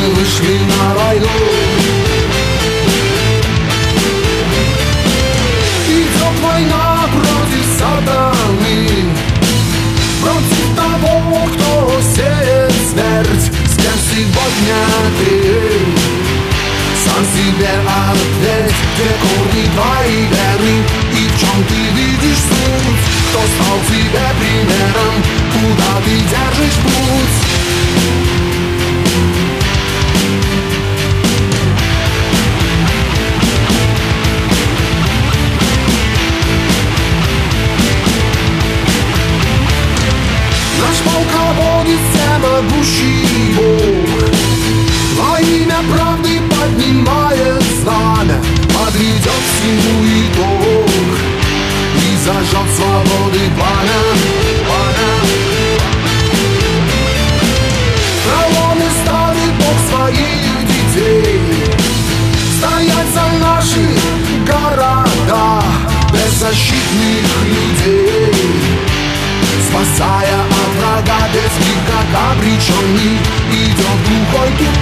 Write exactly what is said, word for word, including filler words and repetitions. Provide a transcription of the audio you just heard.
мы вышли на войну. Идет война против сатаны, против того, кто сеет смерть. С кем сегодня ты сам себе ответь, где корни твои веры и в чем ты видишь суть. Кто стал тебе примером, куда ты держишь путь? Наш полководец всемогущий Бог во имя правды поднимает знамя, подведет всему итог и зажжет свободы пламя. Колонны ставит Бог своих детей стоять за наши города, беззащитных людей, спасая от врага, без них как обреченный идет глухой тупик.